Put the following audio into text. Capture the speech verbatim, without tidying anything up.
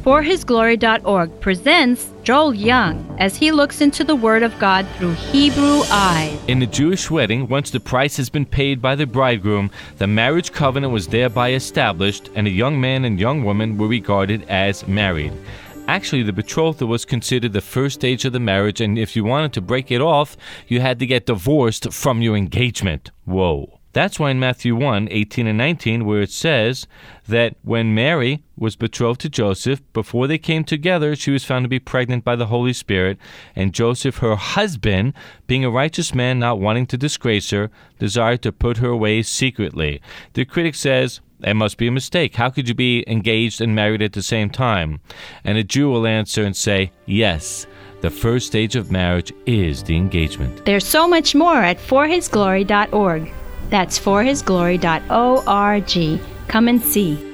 for his glory dot org presents Joel Young as he looks into the Word of God through Hebrew eyes. In the Jewish wedding, once the price has been paid by the bridegroom, the marriage covenant was thereby established, and a young man and young woman were regarded as married. Actually, the betrothal was considered the first stage of the marriage, and if you wanted to break it off, you had to get divorced from your engagement. Whoa. That's why in Matthew one, eighteen and nineteen, where it says that when Mary was betrothed to Joseph, before they came together, she was found to be pregnant by the Holy Spirit, and Joseph, her husband, being a righteous man not wanting to disgrace her, desired to put her away secretly. The critic says, it must be a mistake. How could you be engaged and married at the same time? And a Jew will answer and say, yes, the first stage of marriage is the engagement. There's so much more at for his glory dot org. That's for his glory dot org. Come and see.